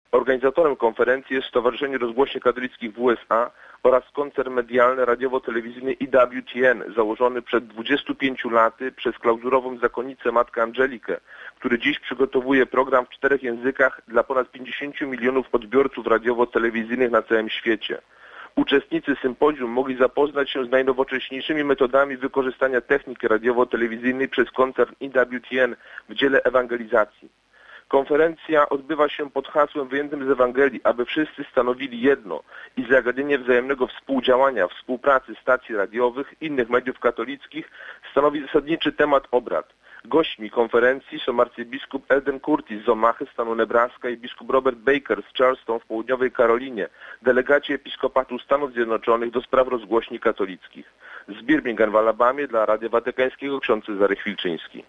Organizatorem konferencji jest Stowarzyszenie Rozgłośni Katolickich w USA oraz koncern medialny radiowo-telewizyjny EWTN, założony przed 25 laty przez klauzurową zakonnicę Matkę Angelikę, który dziś przygotowuje program w 4 językach dla ponad 50 milionów odbiorców radiowo-telewizyjnych na całym świecie. Uczestnicy sympozjum mogli zapoznać się z najnowocześniejszymi metodami wykorzystania techniki radiowo-telewizyjnej przez koncern EWTN w dziele ewangelizacji. Konferencja odbywa się pod hasłem wyjętym z Ewangelii, aby wszyscy stanowili jedno i zagadnienie wzajemnego współdziałania, współpracy stacji radiowych, innych mediów katolickich stanowi zasadniczy temat obrad. Gośćmi konferencji są arcybiskup Eldon Curtis z Omachy, stanu Nebraska i biskup Robert Baker z Charleston w południowej Karolinie, delegaci Episkopatu Stanów Zjednoczonych do spraw rozgłośni katolickich. Z Birmingham w Alabamie dla Radia Watykańskiego ksiądz Cezary Chwilczyński.